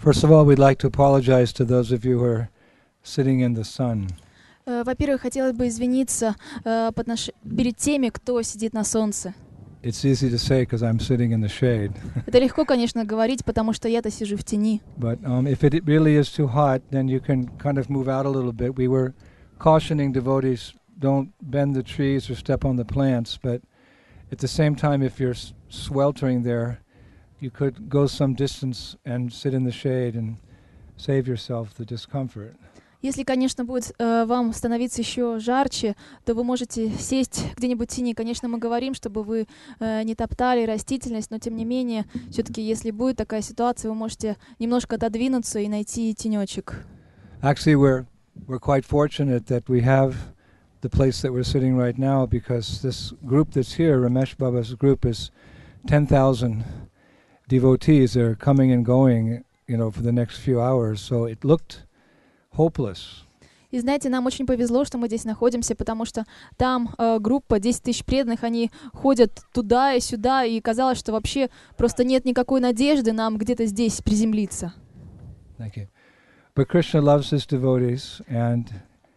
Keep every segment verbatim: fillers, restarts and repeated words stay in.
First of all, we'd like to apologize to those of you who are sitting in the sun. Э, Во-первых, хотелось бы извиниться э, по отнош- перед теми, кто сидит на солнце. It's easy to say because I'm sitting in the shade. Это легко, конечно, говорить, потому что я-то сижу в тени. But um, if it really is too hot, then you can kind of move out a little bit. We were cautioning devotees, don't bend the trees or step on the plants. But at the same time, if you're s- sweltering there, you could go some distance and sit in the shade and save yourself the discomfort. Если, конечно, будет э, вам становиться еще жарче, то вы можете сесть где-нибудь в тени. Конечно, мы говорим, чтобы вы э, не топтали растительность, но тем не менее, все-таки, если будет такая ситуация, вы можете немножко отодвинуться и найти тенечек. Actually, we're we're quite fortunate that we have the place that we're sitting right now, because this group that's here, Ramesh Baba's group, is ten thousand devotees. They're coming and going, you know, for the next few hours. So it looked hopeless. И знаете, нам очень повезло, что мы здесь находимся, потому что там э, группа десять тысяч преданных, они ходят туда и сюда, и казалось, что вообще просто нет никакой надежды нам где-то здесь приземлиться. Thank you. But Krishna loves his devotees, and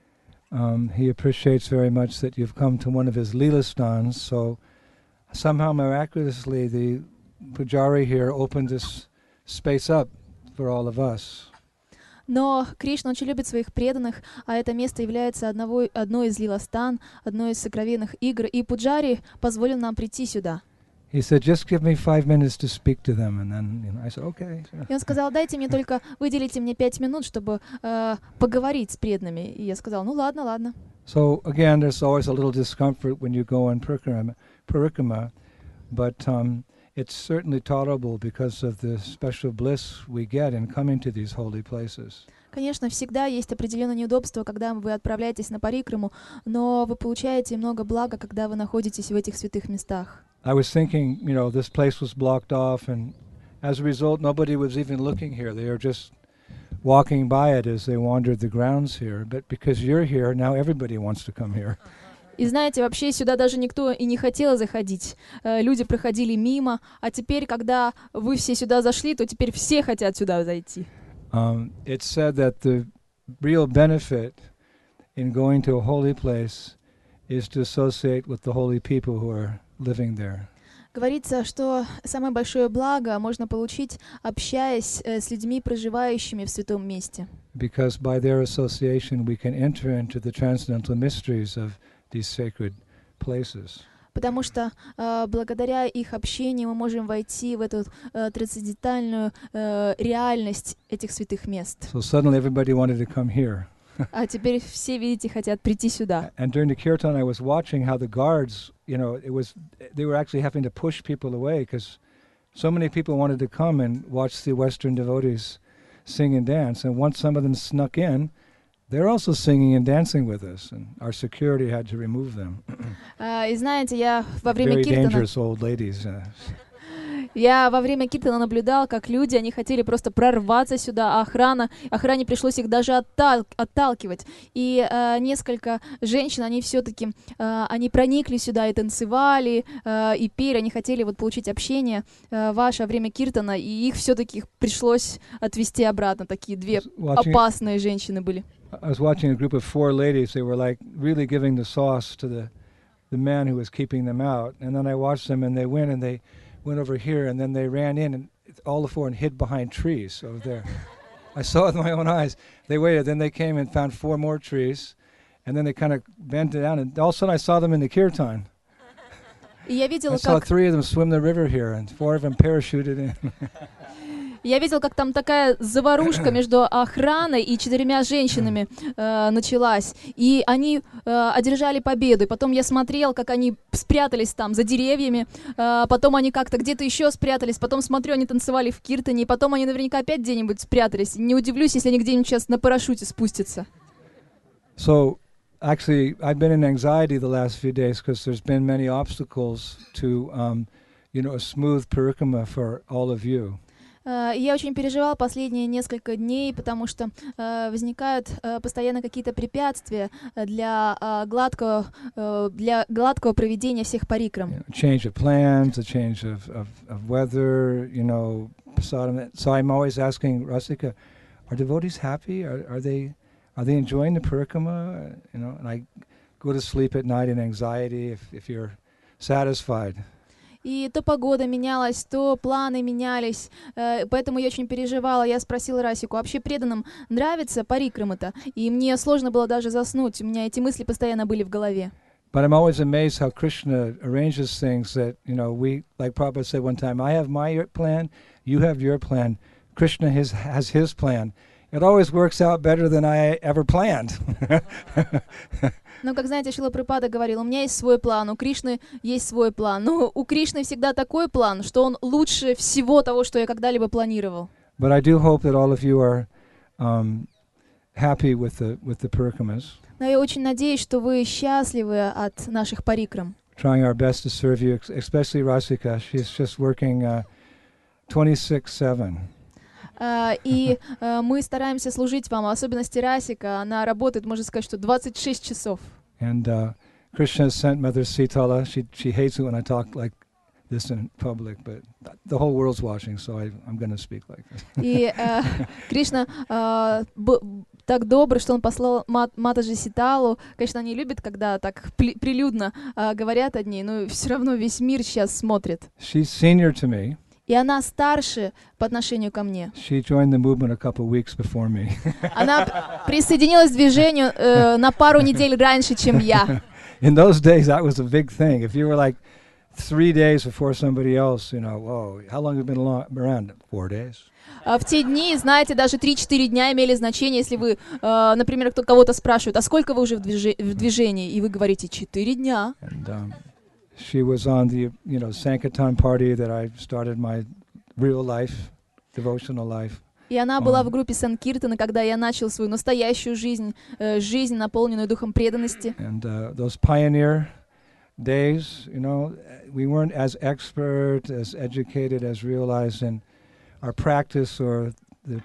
um, he appreciates very much that you've come to one of his Leela stans. So somehow miraculously, the Pujari here opened this space up for all of us. Но Кришна очень любит своих преданных, а это место является одного, одной из лиластан, одной из сокровенных игр, и Пуджари позволил нам прийти сюда. He said, just give me five minutes to speak to them. And then, you know, I said, okay. И он сказал, дайте мне только, выделите мне пять минут, чтобы э, поговорить с преданными. И я сказал, ну ладно, ладно. So again, there's always a little discomfort when you go on parikrama, parikrama but um, it's certainly tolerable because of the special bliss we get in coming to these holy places. Конечно, всегда есть определенное неудобство, когда вы отправляетесь на парикраму, но вы получаете много блага, когда вы находитесь в этих святых местах. I was thinking, you know, this place was blocked off, and as a result, nobody was even looking here. They were just walking by it as they wandered the grounds here. But because you're here, now everybody wants to come here. И знаете, вообще сюда даже никто и не хотел заходить. Э, люди проходили мимо, а теперь, когда вы все сюда зашли, то теперь все хотят сюда зайти. Um, it's said that the real benefit in going to a holy place is to associate with the holy people who are living there. Говорится, что самое большое благо можно получить, общаясь э, с людьми, проживающими в святом месте. Because by their association we can enter into the transcendental mysteries of these sacred places. Потому что э, благодаря их общению мы можем войти в эту э, трансцендентальную э, реальность этих святых мест. So suddenly everybody wanted to come here. А теперь все, видите, хотят прийти сюда. And during the kirtan I was watching how the guards, you know, it was they were actually having to push people away because so many people wanted to come and watch the Western devotees sing and dance, and once some of them snuck in, they're also singing and dancing with us, and our security had to remove them. Uh, и знаете, я во время Very киртана, dangerous old ladies. Uh, я во время киртана наблюдал, как люди, они хотели просто прорваться сюда, а охрана, охране пришлось их даже оттал, отталкивать. И uh, несколько женщин, они все-таки, uh, они проникли сюда и танцевали, uh, и пели, они хотели вот получить общение uh, ваше во время киртана, и их все-таки пришлось отвести обратно. Такие две watching, опасные женщины были. I was watching a group of four ladies. They were like really giving the sauce to the the man who was keeping them out. And then I watched them, and they went and they went over here, and then they ran in, and all the four and hid behind trees over there. I saw it with my own eyes. They waited, then they came and found four more trees, and then they kind of bent it down, and all of a sudden I saw them in the kirtan. И я видела, I saw как... three of them swim the river here, and four of them parachuted in. Я видел, как там такая заварушка между охраной и четырьмя женщинами э, началась. И они э, одержали победу. И потом я смотрел, как они спрятались там за деревьями. Э, потом они как-то где-то еще спрятались. Потом смотрю, они танцевали в киртане. И потом они наверняка опять где-нибудь спрятались. Не удивлюсь, если они где-нибудь сейчас на парашюте спустятся. So, actually, I've been in anxiety the last few days because there's been many obstacles to, um, you know, a smooth parikrama for all of you. Э, и я очень переживал последние несколько дней, потому что э, возникают э, постоянно какие-то препятствия э, для э, гладкого э, для гладкого проведения всех парикрам. You know, change of plans, a change of, of, of weather, you know, prasadam. So I'm always asking Rasika, are devotees happy? Are, are they are they enjoying the parikrama? You know, and I go to sleep at night in anxiety if, if you're satisfied. И то погода менялась, то планы менялись, э, поэтому я очень переживала. Я спросила Расику, вообще преданным нравится парикрама-то? И мне сложно было даже заснуть, у меня эти мысли постоянно были в голове. But I'm always amazed how Krishna arranges things that, you know, we, like Prabhupada said one time, I have my plan, you have your plan, Krishna his, has his plan. It always works out better than I ever planned. Ну, как знаете, Шрила Прабхупада говорил, у меня есть свой план, у Кришны есть свой план. Ну, у Кришны всегда такой план, что он лучше всего того, что я когда-либо планировал. But I do hope that all of you are um, happy with the with the parikramas. Но я очень надеюсь, что вы счастливы от наших парикрам. Trying our best to serve you, especially Rasika. She's just working uh, twenty-six seven. Uh, и uh, мы стараемся служить вам, в особенности Расика. Она работает, можно сказать, что двадцать шесть часов. And uh, Krishna has sent Mother Sitala. She she hates it when I talk like this in public, but the whole world's watching, so I, I'm going to speak like this. И uh, Кришна uh, б- так добр, что он послал Мат- Матаджи Ситалу. Конечно, они любят, когда так пли- прилюдно uh, говорят о ней, но все равно весь мир сейчас смотрит. She's senior to me. И она старше по отношению ко мне. She joined the movement a couple of weeks before me. Она присоединилась к движению э, на пару недель раньше, чем я. In those days, that was a big thing. If you were like three days before somebody else, you know, whoa, how long have you been along, around? Four days. А в те дни, знаете, даже три-четыре дня имели значение, если вы, э, например, кто кого-то спрашивает, а сколько вы уже в, движи- в движении? И вы говорите, четыре дня. And, um, she was on the, you know, Sankirtan party that I started my real life, devotional life. И она была в группе Санкиртана, когда я начал свою настоящую жизнь, э, жизнь, наполненную духом преданности. And uh, those pioneer days, you know, we weren't as expert, as educated, as realized in our practice or the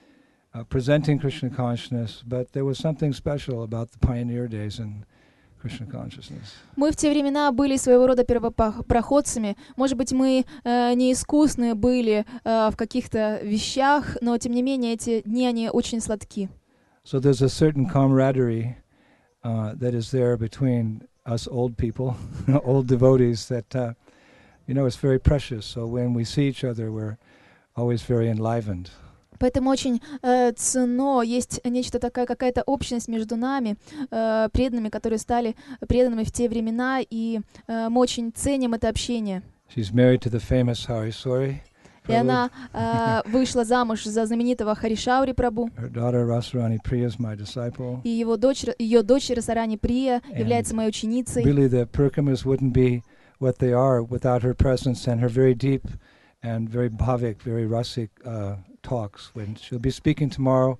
uh, presenting Krishna consciousness, but there was something special about the pioneer days in Krishna consciousness. Мы в те времена были своего рода первопроходцами. Может быть, мы э, не искусные были э, в каких-то вещах, но тем не менее эти дни, они очень сладки. So there's a certain camaraderie uh, that is there between us old people, old devotees, that, uh, you know, it's very precious. So when we see each other, we're always very enlivened. Поэтому очень э, ценно, есть нечто такая, какая-то общность между нами, э, преданными, которые стали преданными в те времена, и э, мы очень ценим это общение. She's married to the famous Hariswari. И она э, вышла замуж за знаменитого Харишаури Прабhu. Her daughter Rasarani Priya is my disciple. И его дочь, ее дочь Расарани Прия является моей ученицей. Really, the parikramas wouldn't be what they are without her presence and her very deep and very bhavik, very rasic uh, talks. When she'll be speaking tomorrow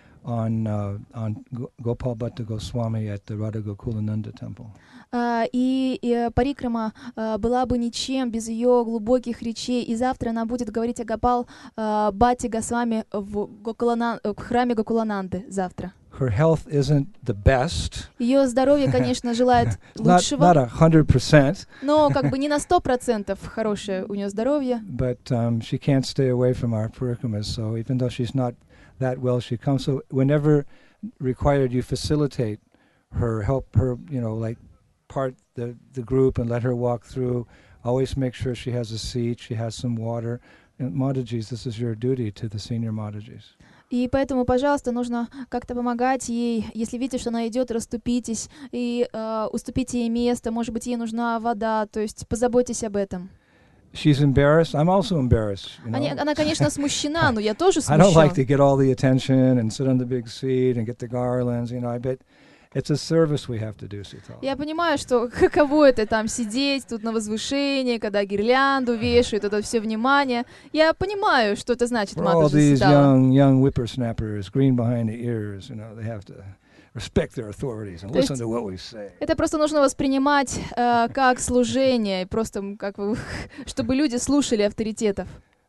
on uh, on Gopal Bhatta Goswami at the Radha Gokulananda temple. Uh, и, и Парикрама uh, была бы ничем без ее глубоких речей. И завтра она будет говорить о Гопал uh, Бхатти Госвами в, Гокулана, в храме Гокулананды завтра. Her health isn't the best. Ее здоровье, конечно, желает лучшего. Not, not a hundred percent. Но как бы не на сто процентов хорошее у нее здоровье. But um, she can't stay away from our parikramas. So even though she's not that well, she comes. So whenever required, you facilitate her, help her, you know, like part the, the group and let her walk through. Always make sure she has a seat, she has some water. And Madhajis, this is your duty to the senior Madhajis. И поэтому, пожалуйста, нужно как-то помогать ей. Если видите, что она идет, расступитесь и э, уступите ей место. Может быть, ей нужна вода. То есть позаботьтесь об этом. She's embarrassed. I'm also embarrassed. You know? Они, она, конечно, смущена, но я тоже I don't like to смущен. get all the attention and sit on the big seat and get the garlands. You know, I bet it's a service we have to do, Sitala. Я понимаю, что каково это там сидеть тут на возвышении, когда гирлянду вешают, это все внимание. Я понимаю, что это значит, For all Матаджи these Ситала. young young whippersnappers, green behind the ears, you know, they have to respect their authorities and То есть listen to what we say. Это просто нужно воспринимать э, как служение, просто как бы, чтобы люди слушали авторитетов.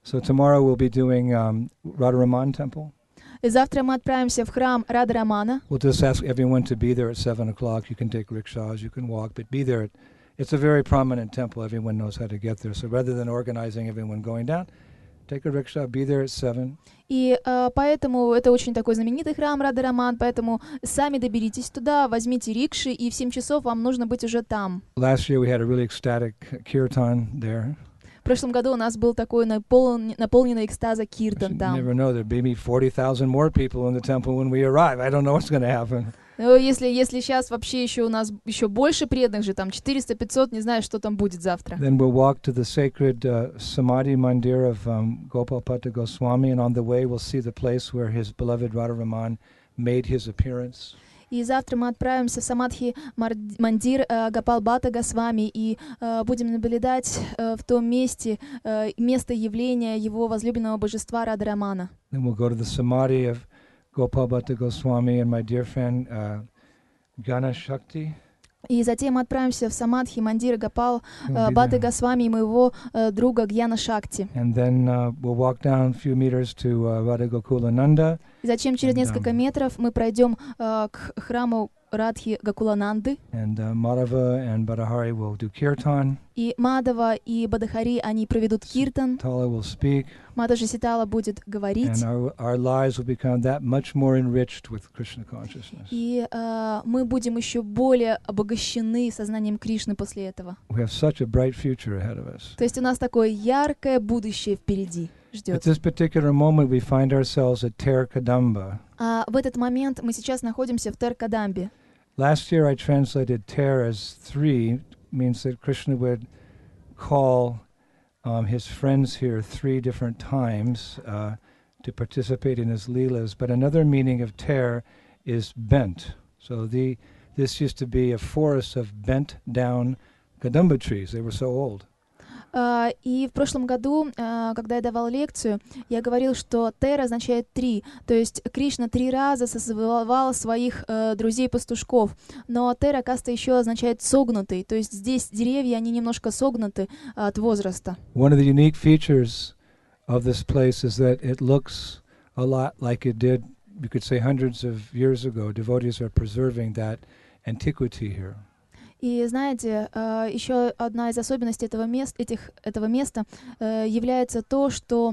So tomorrow we'll be doing um, Radharaman Temple. И завтра мы отправимся в храм Рады Рамана. We'll just ask everyone to be there at seven o'clock. You can take rickshaws, you can walk, but be there. At, it's a very prominent temple. Everyone knows how to get there. So rather than organizing everyone going down, take a rickshaw, be there at seven. И э, поэтому это очень такой знаменитый храм Рады Раман, поэтому сами доберитесь туда, возьмите рикши, и в семь часов вам нужно быть уже там. Last year we had a really ecstatic kirtan there. В прошлом году у нас был такой наполнен, наполненный экстаза киртан You там. never know, there may be forty thousand more people in the temple when we arrive. I don't know what's going to happen. Но если, если сейчас вообще еще у нас еще больше преданных же, там четыреста-пятьсот, не знаю, что там будет завтра. Then we'll walk to the sacred uh, Samadhi Mandir of um, Gopalpata Goswami, and on the way we'll see the place where his beloved Radharaman made his appearance. И завтра мы отправимся в Самадхи Мандир э, Гопал-бата Госвами и э, будем наблюдать э, в том месте э, место явления его возлюбленного божества Рады Рамана. Then we'll go to the Samadhi of Gopalbhatta Goswami and my dear friend uh, Gana Shakti. И затем мы отправимся в Самадхи Мандир Гопал He'll э, be Баты there. Госвами и моего э, друга Гьяна Шакти. And then uh, we'll walk down a few meters to uh, Radha Gokula Nanda. И затем через And, несколько um, метров мы пройдем э, к храму Радхи Гакулананды. And uh, Madhava and Badahari will do kirtan. И Мадава и Бадахари, они проведут киртан. Tala will speak. Мадажи Ситала будет говорить. And our, our lives will become that much more enriched with Krishna consciousness. И э, мы будем еще более обогащены сознанием Кришны после этого. We have such a bright future ahead of us. То есть у нас такое яркое будущее впереди At ждет. this particular moment, we find ourselves at Ter Kadamba. А в этот момент мы сейчас находимся в Тер-Кадамбе. Last year, I translated Ter as three, means that Krishna would call um, his friends here three different times uh, to participate in his leelas. But another meaning of Ter is bent. So the this used to be a forest of bent down kadamba trees. They were so old. А, И в прошлом году, а, когда я давал лекцию, я говорил, что Тер означает три. То есть Кришна три раза созывал своих э, друзей-пастушков. Но Тер, оказывается, еще означает согнутый. То есть здесь деревья, они немножко согнуты а, от возраста. One of the unique features of this place is that it looks a lot like it did, you could say, hundreds of years ago. Devotees are preserving that antiquity here. И знаете, э, еще одна из особенностей этого, мест, этих, этого места э, является то, что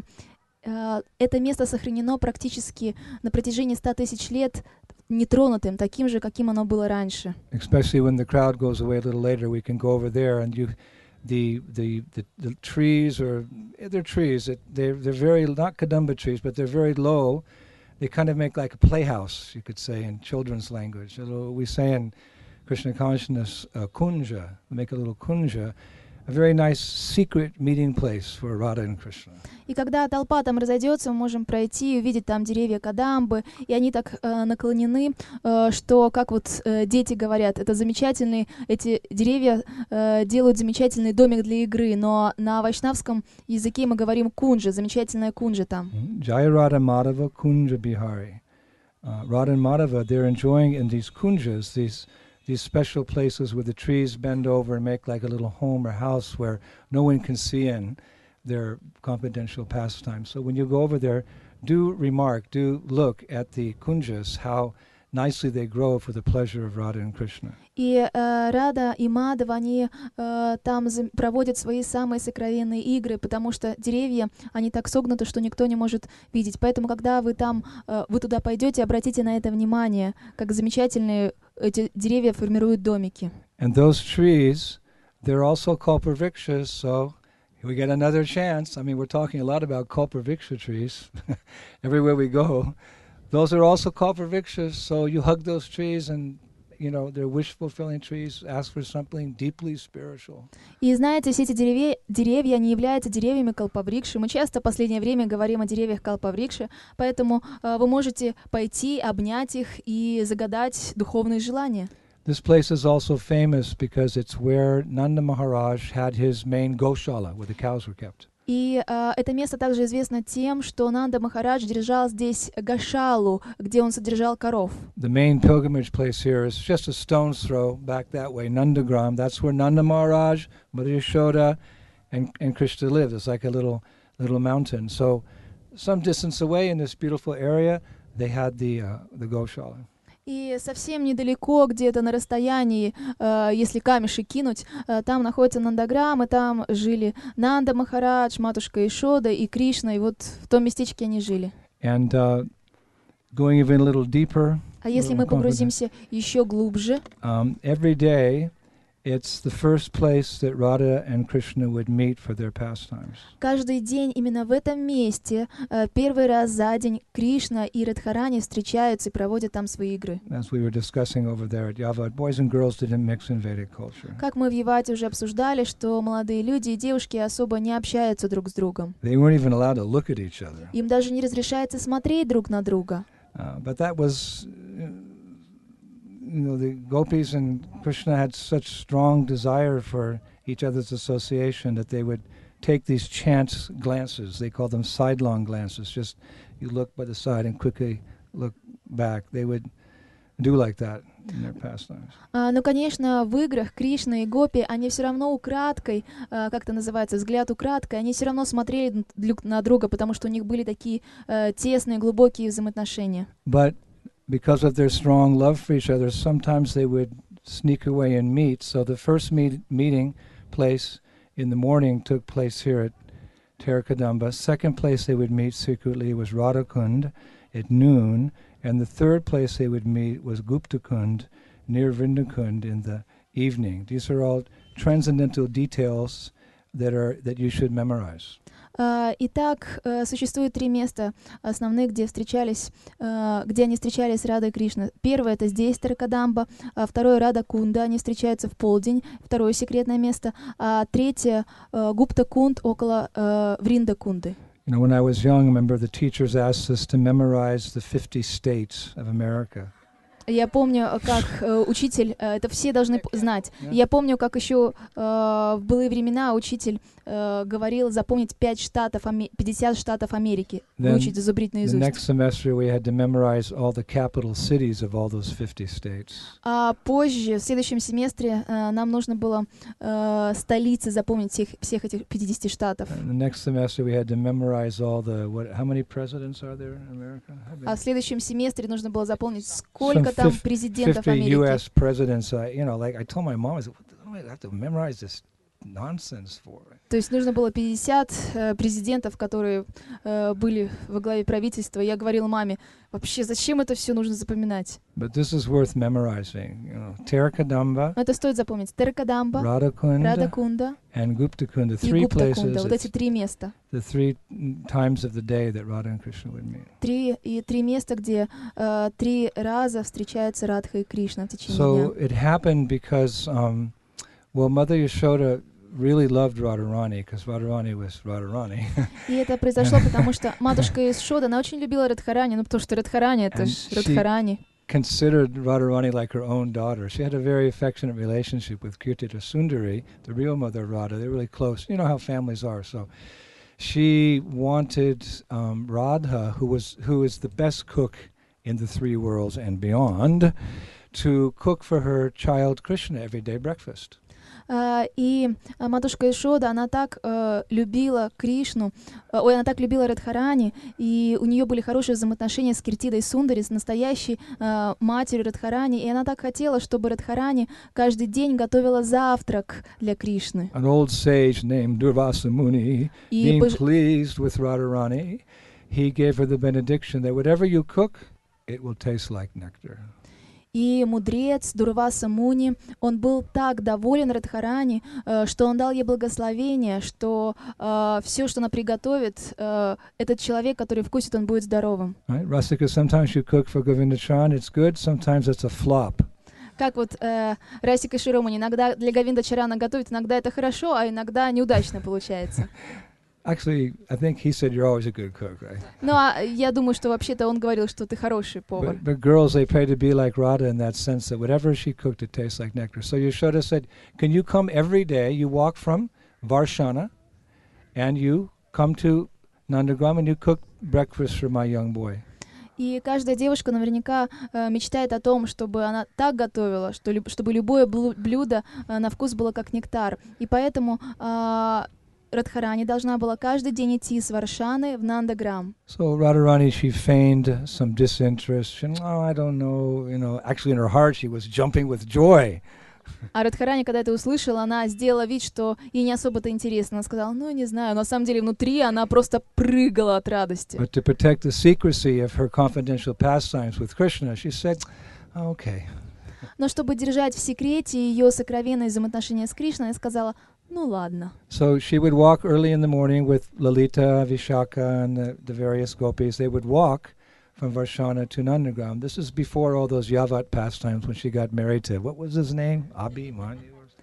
э, это место сохранено практически на протяжении ста тысяч лет нетронутым, таким же, каким оно было раньше. Especially when the crowd goes away a little later, we can go over there and you, the the the, the trees are they're trees that they're they're very not kadamba trees, but they're very low. They kind of make like a playhouse, you could say, in children's language. So we say in Krishna consciousness, uh, kunja, make a little kunja, a very nice secret meeting place for Radha and Krishna. И когда толпа там разойдется, мы можем пройти и увидеть там деревья кадамбы, и они так э, наклонены, э, что, как вот э, дети говорят, это замечательные, эти деревья э, делают замечательный домик для игры, но на вайшнавском языке мы говорим кунджа, замечательная кунджа там. Jaya Radha Madhava Kunja Bihari. Uh, Radha and Madhava, they're enjoying in these kunjas, these these special places where the trees bend over and make like a little home or house where no one can see in their confidential pastime. So when you go over there, do remark, do look at the kunjas, how nicely they grow for the pleasure of Radha and Krishna. И э, Рада и Мадава, они э, там за- проводят свои самые сокровенные игры, потому что деревья, они так согнуты, что никто не может видеть. Поэтому, когда вы там, э, вы туда пойдете, обратите на это внимание, как замечательные эти деревья формируют домики. And those trees, they're also kalpavriksha, so we get another chance. I mean, we're talking a lot about kalpavriksha trees everywhere we go. Those are also kalpavrikshas, so you hug those trees and, you know, they're wish-fulfilling trees, ask for something deeply spiritual. И знаете, все эти деревья, деревья, они являются деревьями калпаврикши. Мы часто в последнее время говорим о деревьях калпаврикши, поэтому э, вы можете пойти, обнять их и загадать духовные желания. This place is also famous because it's where Nanda Maharaj had his main Goshala, where the cows were kept. И э, это место также известно тем, что Нанда Махарадж держал здесь гашалу, где он содержал коров. The main pilgrimage place here is just a stone's throw back that way, Nandagram. That's where Nanda Maharaj, Mother Yashoda, and, and Krishna lived. It's like a little little mountain. So some distance away in this beautiful area, they had the uh, the Goshala. И совсем недалеко, где-то на расстоянии, э, если камешек кинуть, э, там находится Нандаграм, и там жили Нанда Махарадж, матушка Ишода и Кришна, и вот в том местечке они жили. And uh, going even a little deeper, А если мы погрузимся еще глубже, um, every day it's the first place that Radha and Krishna would meet for their pastimes. каждый день именно в этом месте, э, первый раз за день, Кришна и Радхарани встречаются и проводят там свои игры. As we were discussing over there at Yavad, boys and girls didn't mix in Vedic culture. Как мы в Явате уже обсуждали, что молодые люди и девушки особо не общаются друг с другом. They weren't even allowed to look at each other. Им даже не разрешается смотреть друг на друга. Uh, but that was, you know, the gopis and Krishna had such strong desire for each other's association that they would take these chance glances. They called them sidelong glances. Just you look by the side and quickly look back. They would do like that in their pastimes. А, ну, конечно, в играх Кришна и Гопи, они все равно украдкой, а, как это называется, взгляд украдкой, они все равно смотрели друг на друга, потому что у них были такие а, тесные, глубокие взаимоотношения. But because of their strong love for each other, sometimes they would sneak away and meet. So the first meet, meeting place in the morning took place here at Terakadamba. Second place they would meet secretly was Radhakund at noon. And the third place they would meet was Guptakund near Vrindakund in the evening. These are all transcendental details that are that you should memorize. Uh, Итак, uh, существует три места основных, где встречались, uh, где они встречались с Радой и Кришной. Первое — это здесь, Таракадамба. Uh, второе — Рада Кунда, они встречаются в полдень. Второе — секретное место. А третье — uh, Гупта Кунд около uh, Вринда Кунды. You know, when I was young, I remember the teachers asked us to memorize the fifty states of America. Я помню, как э, учитель, э, это все должны п- знать. Я помню, как еще э, в былые времена учитель э, говорил запомнить пять штатов, Аме- пятьдесят штатов Америки, Then выучить, зазубрить The наизусть. next semester we had to memorize all the capital cities of all those fifty states. А позже, в следующем семестре, э, нам нужно было э, столицы запомнить всех, всех этих пятидесяти штатов. And the next semester we had to memorize all the what? How many presidents are there in America? А в следующем семестре нужно было запомнить, сколько Some там fif- президентов fifty U Америки. S presidents. Uh, you know, like I told my mom, I said, "What do I have to memorize this nonsense for?" То есть нужно было пятьдесят э, президентов, которые э, были во главе правительства. Я говорила маме, вообще, зачем это все нужно запоминать? But this is worth memorizing. You know, Terakadamba, Но это стоит запомнить. Теракадамба, Radhakunda, Радакунда and Guptakunda. и Three Гуптакунда. places. Вот эти It's три места. the three times of the day that Radha and Krishna would meet. Три, и три места, где э, три раза встречаются Радха и Кришна в течение So дня. it happened because, um, well, Mother Yashoda really loved Radharani because Radharani was Radharani. И это произошло, потому что матушка Ишода, она очень любила Радхарани, ну потому что Радхарани — это And ж she- Радхарани. Considered Radharani like her own daughter. She had a very affectionate relationship with Kirtita Sundari, the real mother of Radha. They're really close. You know how families are. So she wanted um, Radha, who was who is the best cook in the three worlds and beyond, to cook for her child Krishna every day breakfast. А, И а, матушка Ишода, она так э, любила Кришну, э, ой, она так любила Радхарани, и у нее были хорошие взаимоотношения с Киртидой Сундари, с настоящей э, матерью Радхарани, и она так хотела, чтобы Радхарани каждый день готовила завтрак для Кришны. An old sage named Durvasa Muni, И, being пож- pleased with Radharani, he gave her the benediction that whatever you cook, it will taste like nectar. и мудрец Дурваса Муни, он был так доволен Радхарани, э, что он дал ей благословение, что все, что она приготовит, э, этот человек, который вкусит, он будет здоровым. Right? Rasika, sometimes you cook for Govinda Chan, it's good, sometimes it's a flop. Как вот э, Расика Широмани иногда для Говинда Чарана готовит, иногда это хорошо, а иногда неудачно получается. Actually, I think he said you're always a good cook, right? Ну, а я думаю, что вообще-то он говорил, что ты хороший повар. But, but girls, they pray to be like Radha in that sense that whatever she cooked, it tastes like nectar. So Yashoda said, can you come every day? You walk from Varshana and you come to Nandagram and you cook breakfast for my young boy. И каждая девушка наверняка э, мечтает о том, чтобы она так готовила, что люб- чтобы любое блу- блюдо э, на вкус было как нектар. И поэтому э, Радхарани должна была каждый день идти с Варшаны в Нандаграм. So Radharani, she feigned some disinterest. She, oh, I don't know, you know. Actually, in her heart, she was jumping with joy. А Радхарани, когда это услышала, она сделала вид, что ей не особо-то интересно. Она сказала, ну, не знаю, на самом деле внутри она просто прыгала от радости. But to protect the secrecy of her confidential pastimes with Krishna, she said, oh, okay. Но чтобы держать в секрете ее сокровенные взаимоотношения с Кришной, она сказала, ну ладно. So she would walk early in the morning with Lalita, Vishaka, and the, the various gopis. They would walk from Varshana to Nandagram. This is before all those Yavat pastimes when she got married to, what was his name? Abhi Manu?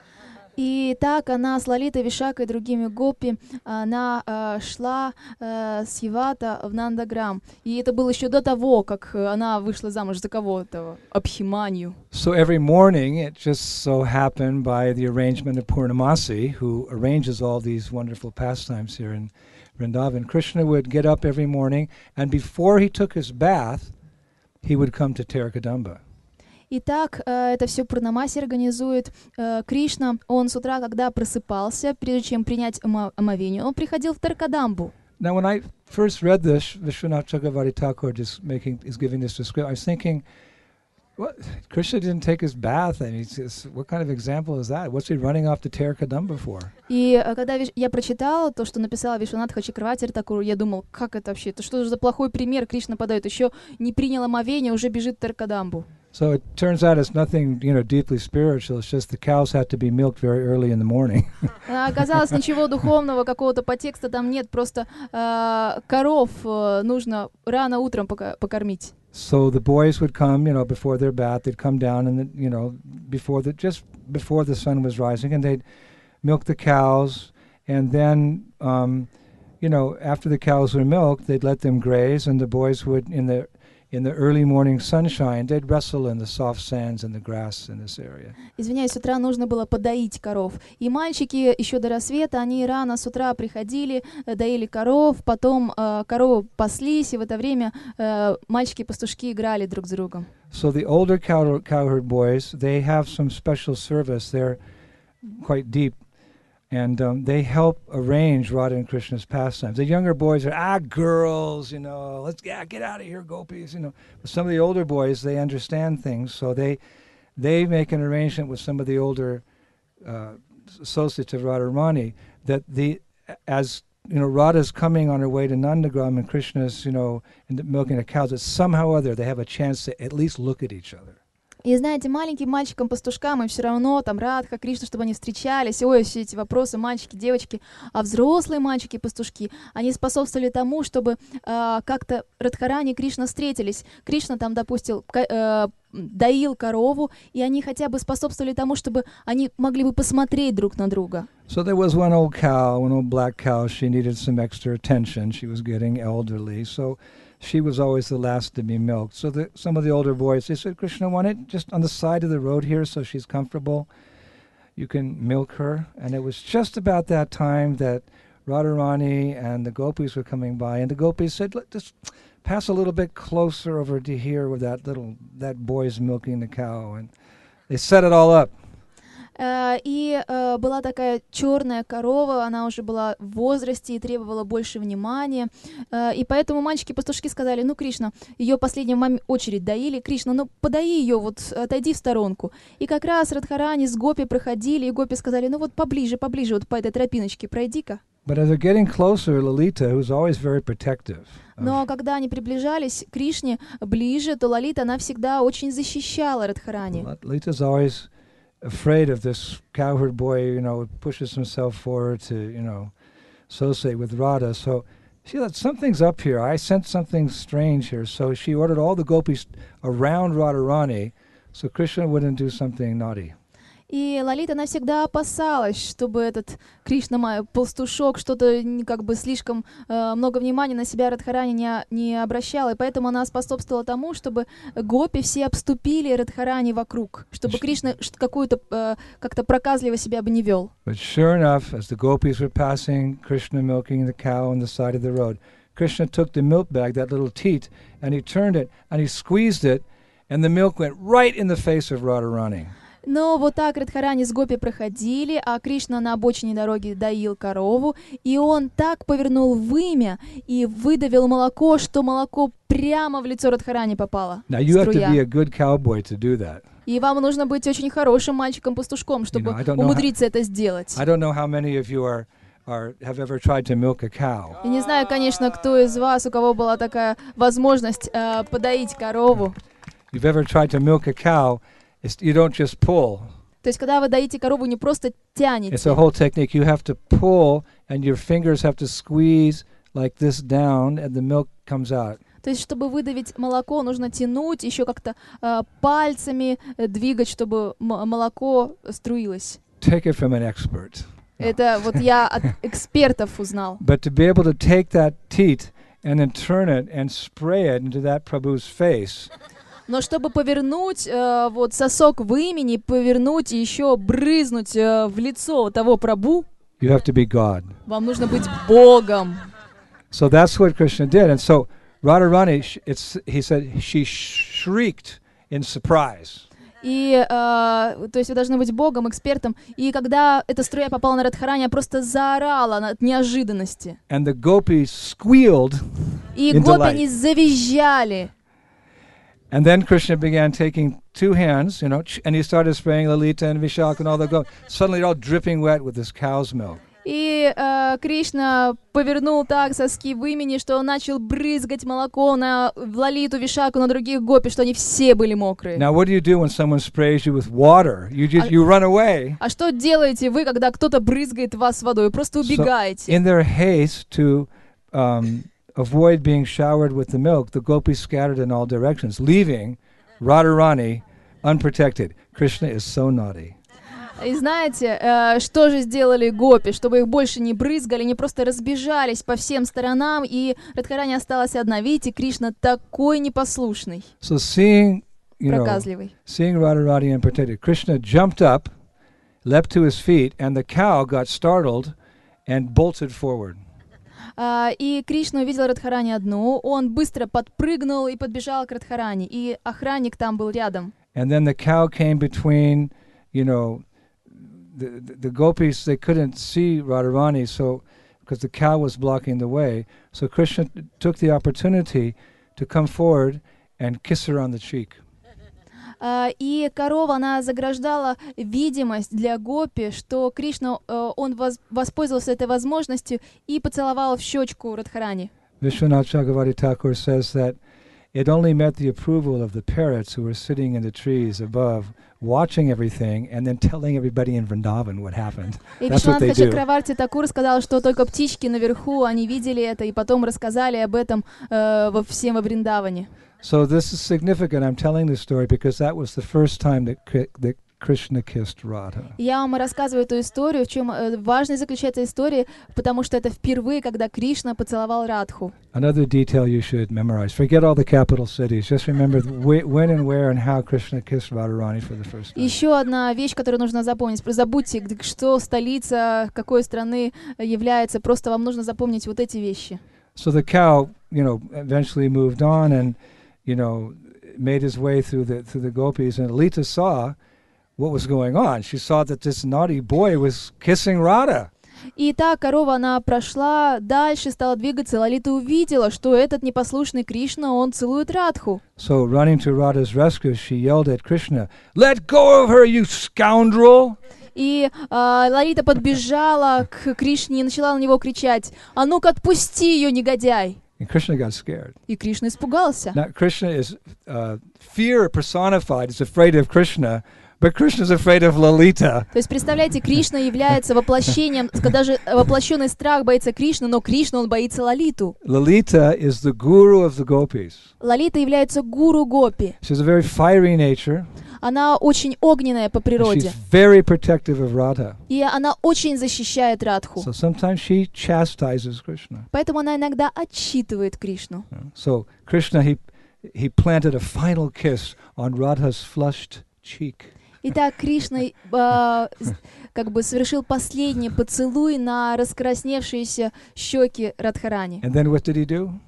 И так она с Лалитой, Вишакой и другими гопи, она э, шла э, с Явата в Нандаграм. И это было еще до того, как она вышла замуж за кого-то, Абхиманью. So every morning, it just so happened by the arrangement of Purnamasi, who arranges all these wonderful pastimes here in Vrindavan, Krishna would get up every morning, and before he took his bath, he would come to Terikadamba. Итак, э, это все Пурнамаси организует. Э, Кришна, он с утра, когда просыпался, прежде чем принять ома- омовение, он приходил в Таркадамбу. Now, when I first read this, Vishwanath Chakravarti Thakur just making is giving this description. I was thinking, what? Krishna didn't take his bath, and he's just, what kind of example is that? What's he running off to Terikadamba for? И э, когда виш- я прочитала то, что написала Вишванатха Чакраварти Такуру, я думал, как это вообще? Это что же за плохой пример Кришна подает? Еще не принял омовение, уже бежит в Таркадамбу. So it turns out it's nothing, you know, deeply spiritual. It's just the cows have to be milked very early in the morning. А оказалось, ничего духовного, какого-то подтекста там нет, просто э, коров э, нужно рано утром пока- покормить. So the boys would come, you know, before their bath, they'd come down and, the, you know, before the, just before the sun was rising, and they'd milk the cows, and then, um, you know, after the cows were milked, they'd let them graze, and the boys would, in the in the early morning sunshine, they'd wrestle in the soft sands and the grass in this area. Извиняюсь, с утра нужно было подоить коров. И мальчики еще до рассвета, они рано с утра приходили, э, доили коров, потом э, коровы паслись, и в это время э, мальчики-пастушки играли друг с другом. So the older cow, cowherd boys, they have some special service. They're quite deep, and um, they help arrange Radha and Krishna's pastimes. The younger boys are, ah, girls, you know, let's get, get out of here, gopis, you know. But some of the older boys, they understand things, so they they make an arrangement with some of the older uh, associates of Radharani that the, as, you know, Radha's coming on her way to Nandagram and Krishna's, you know, in the milking the cows, that somehow or other they have a chance to at least look at each other. И знаете, маленьким мальчикам-пастушкам им все равно, там, Радха, Кришна, чтобы они встречались, ой, все эти вопросы, мальчики, девочки, а взрослые мальчики-пастушки, они способствовали тому, чтобы э, как-то Радхарани и Кришна встретились. Кришна там, допустим, ка- э, доил корову, и они хотя бы способствовали тому, чтобы они могли бы посмотреть друг на друга. So there was one old cow, one old black cow, she needed some extra attention. She was getting elderly, so she was always the last to be milked. So the, some of the older boys, they said, Krishna, want it just on the side of the road here so she's comfortable. You can milk her. And it was just about that time that Radharani and the gopis were coming by, and the gopis said, let just pass a little bit closer over to here where that little, that boy's milking the cow. And they set it all up. Э, И э, была такая черная корова, она уже была в возрасте и требовала больше внимания. Э, И поэтому мальчики-пастушки сказали, ну, Кришна, ее последнюю маме очередь доили. Кришна, ну, подаи ее, вот, отойди в сторонку. И как раз Радхарани с Гопи проходили, и Гопи сказали, ну, вот поближе, поближе, вот по этой тропиночке пройди-ка. But as they're getting closer, Lalita, who's always very protective, of- Но когда они приближались к Кришне ближе, то Лалита, она всегда очень защищала Радхарани. Lalita's always afraid of this cowherd boy, you know, pushes himself forward to, you know, associate with Radha. So she thought, something's up here. I sense something strange here. So she ordered all the gopis around Radharani so Krishna wouldn't do something naughty. И Лалита, она всегда опасалась, чтобы этот Кришна, ма- пастушок, что-то н- как бы слишком э, много внимания на себя Радхарани не, о- не обращала, и поэтому она способствовала тому, чтобы гопи все обступили Радхарани вокруг, чтобы Кришна ш- какую-то э, как-то проказливо себя бы не вел. But sure enough, as the gopis were passing Krishna milking the cow on the side of the road, Krishna took the milk bag, that little teat, and he turned it, and he squeezed it, and the milk went right in the face of Radharani. Но вот так Радхарани с Гопи проходили, а Кришна на обочине дороги доил корову, и он так повернул вымя и выдавил молоко, что молоко прямо в лицо Радхарани попало. Now you have to Струя. be a good cowboy to do that. И вам нужно быть очень хорошим мальчиком-пастушком, чтобы You know, I don't know умудриться это сделать. I don't know how many of you are, are have ever tried to milk a cow. Я не знаю, конечно, кто из вас, у кого была такая возможность э, подоить корову. You've ever tried to milk a cow, it's, you don't just pull. То есть, когда вы доите корову, не просто It's тянете. a whole technique. You have to pull, and your fingers have to squeeze like this down, and the milk comes out. То есть, чтобы выдавить молоко, нужно тянуть, еще как-то э, пальцами э, двигать, чтобы м- молоко струилось. Take it from an expert. Это вот я от экспертов узнал. But to be able to take that teat and then turn it and spray it into that Prabhu's face, Но чтобы повернуть э, вот сосок в имени, повернуть и еще брызнуть э, в лицо того Прабху, you have to be God. вам нужно быть Богом. So that's what Krishna did. And so Radharani, sh- it's, he said, she shrieked in surprise. И, э, то есть вы должны быть Богом, экспертом. И когда эта струя попала на Радхарани, я просто заорала от неожиданности. And the gopis squealed. И In гопи, delight. они завизжали. And then Krishna began taking two hands, you know, ch- and he started spraying Lalita and Vishaka and all the go. Suddenly, all dripping wet with this cow's milk. И э, Кришна повернул так соски в имени, что он начал брызгать молоко на Лалиту, Вишаку, на других гопи, что они все были мокрые. Now, what do you do when someone sprays you with water? You just you run away. А что делаете вы, когда кто-то брызгает вас водой? Вы просто убегаете. In their haste to um, avoid being showered with the milk, the gopis scattered in all directions, leaving Radharani unprotected. Krishna is so naughty. И знаете, э, что же сделали гопи, чтобы их больше не брызгали, они просто разбежались по всем сторонам, и Радхарани осталась одна. Видите, Кришна такой непослушный, So seeing, you know, проказливый. seeing Radharani unprotected, Krishna jumped up, leapt to his feet, and the cow got startled and bolted forward. А, и Кришна увидел Радхарани одну, он быстро подпрыгнул и подбежал к Радхарани, и охранник там был рядом. And then the cow came between, you know, the, the, the gopis, they couldn't see Radharani, so because the cow was blocking the way. So Krishna t- took the opportunity to come forward and kiss her on the cheek. А, и корова, она заграждала видимость для гопи, что Кришна, э, он воз- воспользовался этой возможностью и поцеловал в щечку Радхарани. Vishwanath Chakravarti Thakur says that it only met the approval of the parrots who were sitting in the trees above, watching everything, and then telling everybody in Vrindavan what happened. И That's what they Вишванатха do. Чакраварти Такур сказал, что только птички наверху, они видели это, и потом рассказали об этом э, во всем во Вриндаване. So this is significant. I'm telling this story because that was the first time that, Kri- that Krishna kissed Radha. Я вам рассказываю эту историю, в чем э, важность заключается история, потому что это впервые, когда Кришна поцеловал Радху. Another detail you should memorize. Forget all the capital cities. Just remember wh- when and where and how Krishna kissed Radharani for the first time. Еще одна вещь, которую нужно запомнить. Просто забудьте, г- что столица какой страны э, является. Просто вам нужно запомнить вот эти вещи. So the cow, you know, eventually moved on and, you know, made his way through the through the gopis. And Lita saw what was going on. She saw that this naughty boy was kissing Radha. И та корова, она прошла дальше, стала двигаться. Лалита увидела, что этот непослушный Кришна, он целует Радху. So running to Radha's rescue, she yelled at Krishna, "Let go of her, you scoundrel!" И а, Лалита подбежала к Кришне и начала на него кричать: «А ну-ка отпусти ее, негодяй!» And Krishna got scared. И Кришна испугался. Now Krishna is uh, fear personified. Is afraid of Krishna, but Krishna is afraid of Lalita. То есть, представляете, Кришна является воплощением, даже воплощенный страх боится Кришны, но Кришна, он боится Лалиту. Lalita is the guru of the gopis. Лалита является гуру гопи. She has a very fiery nature. Она очень огненная по And she's природе. very protective of Radha. И она очень защищает Радху. So sometimes she chastises Krishna. Поэтому она иногда отчитывает Кришну. So Krishna, he he planted a final kiss on Radha's flushed cheek. Итак, Кришна э, с- как бы совершил последний поцелуй на раскрасневшиеся щеки Радхарани. And then what did he do?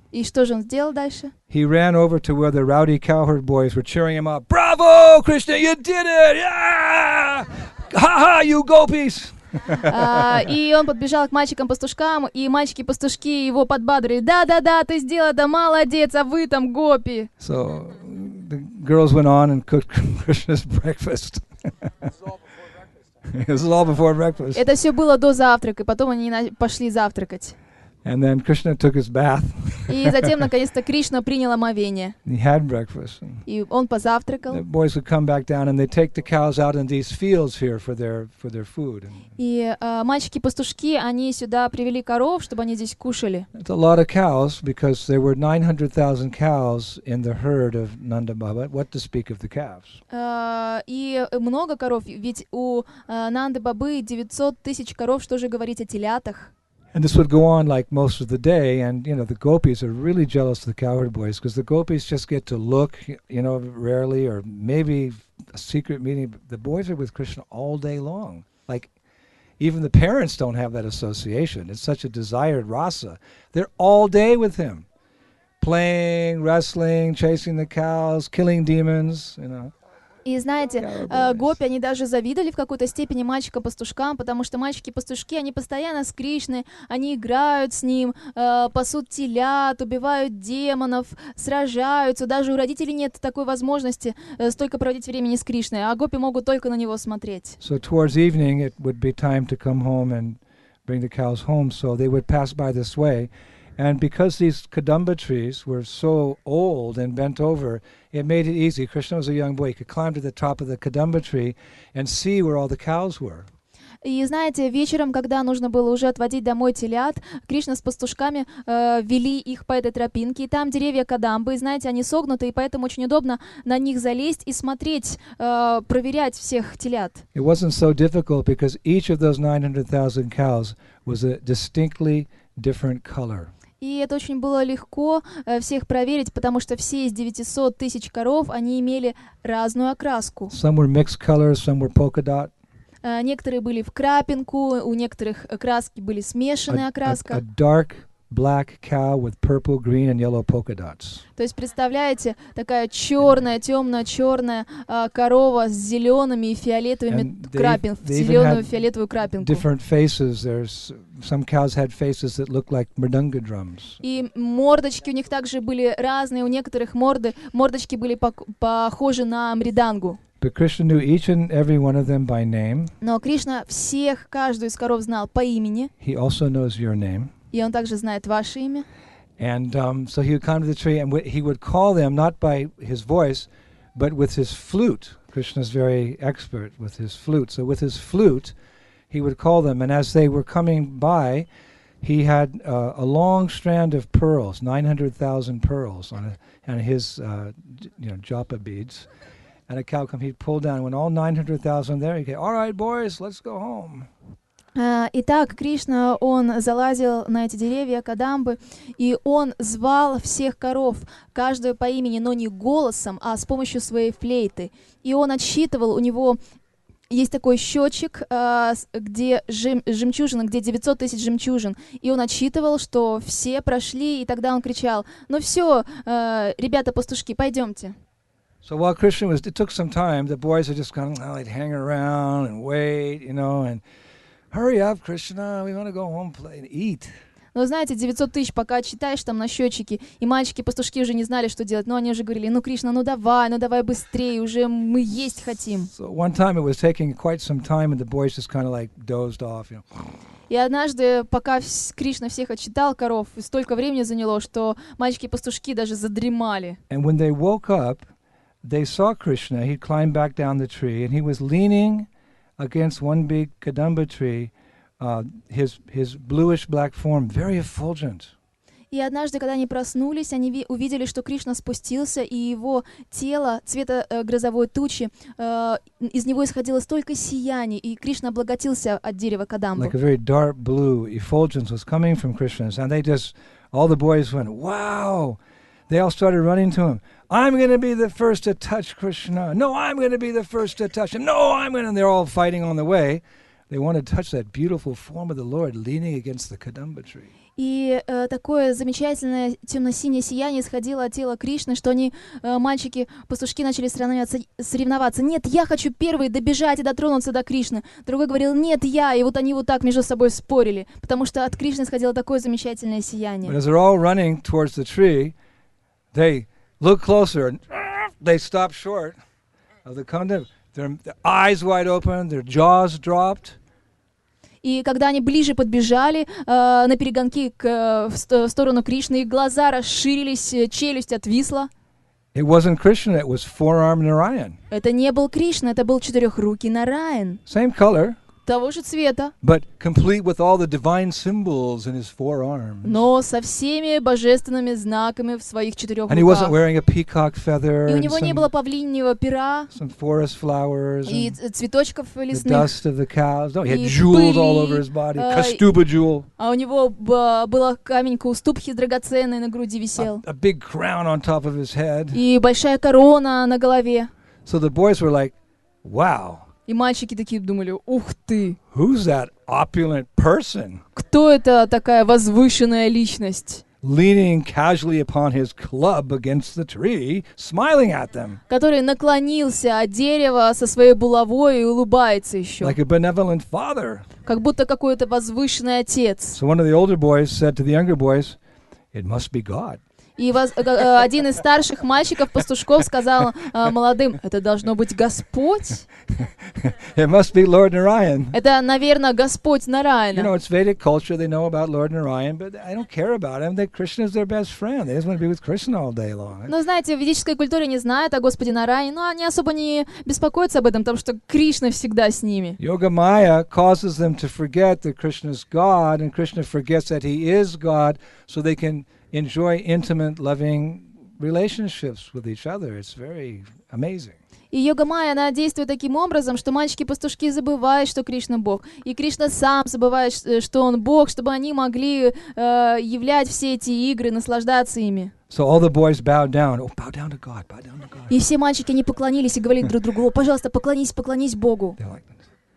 И что же он сделал дальше? He ran over to where the rowdy cowherd boys were cheering him up. Bravo, Krishna, you did it! Yeah! Ha ha, you gopis! А, и он подбежал к мальчикам-пастушкам, и мальчики-пастушки его подбадрили. Да-да-да, ты сделал это, молодец, а вы там гопи. So the girls went on and cooked Krishna's breakfast. It was all before breakfast. Это все было до завтрака, и потом они на- пошли завтракать. And then Krishna took his bath. И затем, наконец-то, Кришна принял омовение. He had breakfast. And И он позавтракал. the boys would come back down and they take the cows out in these fields here for their for their food. And И а, мальчики-пастушки, они сюда привели коров, чтобы они здесь кушали. it's a lot of cows because there were nine hundred thousand cows in the herd of Nanda Baba. What to speak of the calves? А, и много коров, ведь у а, Нанды Бабы девятьсот тысяч коров, что же говорить о телятах. And this would go on like most of the day, and you know the gopis are really jealous of the cowherd boys because the gopis just get to look, you know, rarely or maybe a secret meeting. The boys are with Krishna all day long. Like even the parents don't have that association. It's such a desired rasa. They're all day with him, playing, wrestling, chasing the cows, killing demons. You know. И знаете, э, гопи, они даже завидовали в какой-то степени мальчикам-пастушкам, потому что мальчики-пастушки, они постоянно с Кришной, они играют с ним, э, пасут телят, убивают демонов, сражаются. Даже у родителей нет такой возможности э, столько проводить времени с Кришной, а гопи могут только на него смотреть. So towards evening, it would be time to come home and bring the cows home. So they would pass by this way. And because these kadamba trees were so old and bent over, it made it easy. Krishna was a young boy. He could climb to the top of the kadamba tree and see where all the cows were. И знаете, вечером, когда нужно было уже отводить домой телят, Кришна с пастушками э, вели их по этой тропинке, и там деревья кадамбы, и знаете, они согнуты, и поэтому очень удобно на них залезть и смотреть, э, проверять всех телят. It wasn't so difficult because each of those nine hundred thousand cows was a distinctly different color. И это очень было легко э, всех проверить, потому что все из девятисот тысяч коров, они имели разную окраску. Some were mixed colors, some were polka dot. Э, некоторые были в крапинку, у некоторых краски были смешанная A, окраска. a dark black cow with purple, green, and yellow polka dots. То есть, представляете, такая черная, темно-черная э, корова с зелеными и фиолетовыми And they- крапин, they even зеленую had фиолетовую крапинку. Different faces. There's some cows had faces that looked like mridanga drums. И мордочки у них также были разные, у некоторых морды, мордочки были пок- похожи на мридангу. But Krishna knew each and every one of them by name. Но Кришна всех, каждую из коров знал по имени, He also knows your name. и он также знает ваше имя. And um, so he would come to the tree and w- he would call them not by his voice, but with his flute. Krishna's very expert with his flute. So with his flute, he would call them. And as they were coming by, he had uh, a long strand of pearls, nine hundred thousand pearls on, a, on his uh, j- you know, japa beads. And a cow come, he'd pull down. When all nine hundred thousand there, he'd go, all right, boys, let's go home. А, Итак, Кришна, он залазил на эти деревья, кадамбы, и он звал всех коров, каждую по имени, но не голосом, а с помощью своей флейты. И он отсчитывал, у него есть такой счетчик, а, с- где жем- жемчужина, где девятьсот тысяч жемчужин. И он отсчитывал, что все прошли, и тогда он кричал: ну все, ребята-пастушки, пойдемте. So while Krishna was, it took some time, the boys would just kind of, oh, they'd hang around and wait, you know, and hurry up, Krishna, we want to go home, play and eat. Но знаете, девятьсот тысяч, пока читаешь там на счетчике, и мальчики-пастушки уже не знали, что делать, но они уже говорили: ну, Кришна, ну давай, ну давай быстрее, уже мы есть хотим. So one time it was taking quite some time, and the boys just kind of like dozed off, you know. И однажды, пока вс- Кришна всех отчитал коров, и столько времени заняло, что мальчики-пастушки даже задремали. And when they woke up, they saw Krishna. He'd climbed back down the tree, and he was leaning against one big kadamba tree, uh, his his bluish-black form, very effulgent. И однажды, когда они проснулись, они ви- увидели, что Кришна спустился, и его тело цвета э, грозовой тучи, э, из него исходило столько сияний, и Кришна облаготился от дерева кадамбы. Like a very dark blue effulgence was coming from Krishna's, and they just, all the boys went, wow! They all started running to him. I'm going to be the first to touch Krishna. No, I'm going to be the first to touch him. No, I'm going to. And they're all fighting on the way. They want to touch that beautiful form of the Lord leaning against the kadamba tree. И э, такое замечательное темно-синее сияние исходило от тела Кришны, что они, э, мальчики-пастушки, начали соревноваться, соревноваться. Нет, я хочу первый добежать и дотронуться до Кришны. Другой говорил, нет, я. И вот они вот так между собой спорили, потому что от Кришны исходило такое замечательное But сияние. as they're all running towards the tree, they look closer and they stop short of the content. Their, their eyes wide open, their jaws dropped. И когда они ближе подбежали э, на перегонки к, э, в, ст- в сторону Кришны, их глаза расширились, э, челюсть отвисла. It wasn't Krishna, it was four-armed Narayan. Это не был Кришна, это был четырехрукий Нараyan, Same color, того же цвета, but complete with all the divine symbols in his forearms. но со всеми божественными знаками в своих четырех And he wasn't руках. wearing a peacock feather И у and него не some, было павлиньего пера some forest flowers и and ц- цветочков the лесных, dust of the cows. No, he had и jewels all пыли, over his body, uh, Kastuba jewel, а у него б- была каменька уступхи драгоценной на груди a, висел, a big crown on top of his head. и большая корона на голове. So the boys were like, wow, И мальчики такие думали, ух ты, who's that opulent person кто это такая возвышенная личность, leaning casually upon his club against the tree, smiling at them который наклонился от дерева со своей булавой и улыбается еще, like a benevolent father? как будто какой-то возвышенный отец. So one of the older boys said to the younger boys, it must be God. И воз- э, э, один из старших мальчиков-пастушков сказал э, молодым, это должно быть Господь, It must be Lord Narayan. это, наверное, Господь You know, Нараяна. it's Vedic culture. They know about Lord Narayan, but I don't care about him. That Krishna is their best friend. They just want to be with Krishna all day long. Но знаете, в ведической культуре не знают о Господе Нараяне, но они особо не беспокоятся об этом, потому что Кришна всегда с ними. Yoga Maya causes them to forget that Krishna is God, and Krishna forgets that he is God, so they can enjoy intimate, loving relationships with each other. It's very amazing. И йога майя, она действует таким образом, что мальчики-пастушки забывают, что Кришна Бог. И Кришна сам забывает, ш- что Он Бог, чтобы они могли э, являть все эти игры, наслаждаться ими. So all the boys bowed down. Oh, bow down to God, bow down to God. И все мальчики, они поклонились и говорили друг другу, «О, пожалуйста, поклонись, поклонись Богу». They're like,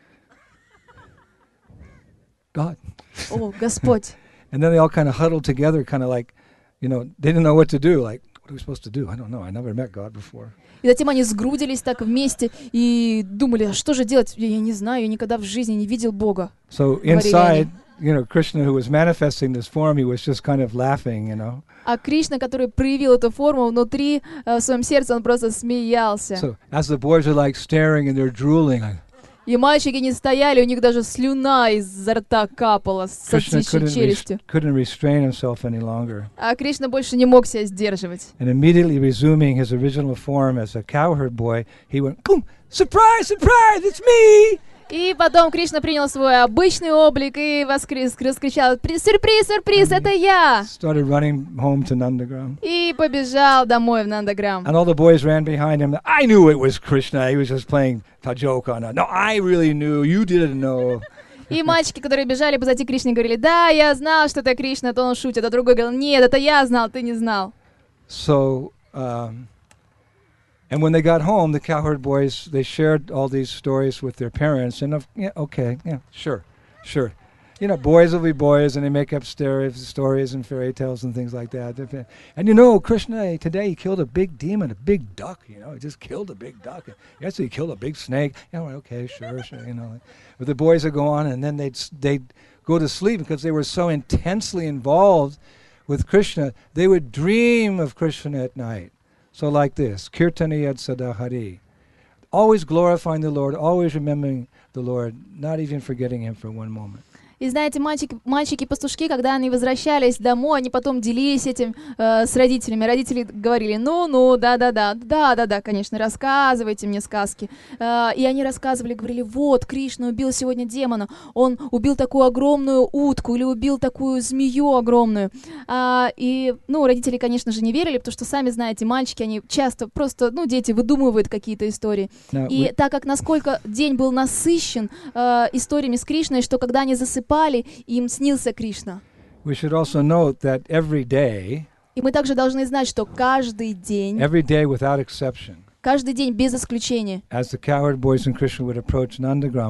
God. О, Господь. And then they all kind of huddled together, kind of like, you know, they didn't know what to do. Like, what are we supposed to do? I don't know. I never met God before. И затем они сгрудились так вместе и думали, а что же делать? Я, я не знаю, я никогда в жизни не видел Бога. So inside, you know, Krishna, who was manifesting this form, he was just kind of laughing, you know. А Кришна, который проявил эту форму внутри, э, в своем сердце, он просто смеялся. So as the boys are like staring and they're drooling, like, И мальчики не стояли, у них даже слюна изо рта капала с Krishna отвисшей couldn't, res- челюстью. couldn't restrain himself any longer. А Кришна больше не мог себя сдерживать. And immediately resuming his original form as a cowherd boy, he went, boom, surprise, surprise, it's me! И потом Кришна принял свой обычный облик и воскрес, раскричал, «При- сюрприз, сюрприз, это я! Started running home to Nandagram. И побежал домой в Нандаграм. And all the boys ran behind him. I knew it was Krishna. He was just playing a joke on us. No, I really knew. You didn't know. И мальчики, которые бежали позади Кришны, говорили, да, я знал, что это Кришна, то он шутит. А другой говорил, нет, это я знал, ты не знал. So, um, and when they got home, the cowherd boys, they shared all these stories with their parents. And, of, yeah, okay, yeah, sure, sure. You know, boys will be boys, and they make up stories, stories and fairy tales and things like that. And you know, Krishna, today he killed a big demon, a big duck, you know, he just killed a big duck. Yesterday he killed a big snake. You know, okay, sure, sure, you know. But the boys would go on, and then they'd, they'd go to sleep because they were so intensely involved with Krishna. They would dream of Krishna at night. So like this, Kirtaniyat Sadahari. Always glorifying the Lord, always remembering the Lord, not even forgetting Him for one moment. И знаете, мальчики, мальчики-пастушки, когда они возвращались домой, они потом делились этим э, с родителями. Родители говорили, ну-ну, да-да-да, да-да-да, конечно, рассказывайте мне сказки. Э, и они рассказывали, говорили, вот, Кришна убил сегодня демона, он убил такую огромную утку или убил такую змею огромную. А, и, ну, родители, конечно же, не верили, потому что, сами знаете, мальчики, они часто просто, ну, дети выдумывают какие-то истории. Now, И we, так как насколько день был насыщен э, историями с Кришной, что когда они засыпали, им снился Кришна. we should also note that every day, И мы также должны знать, что каждый день, every day without exception, каждый день без исключения, as the cowherd boys and Krishna would approach Nandagram,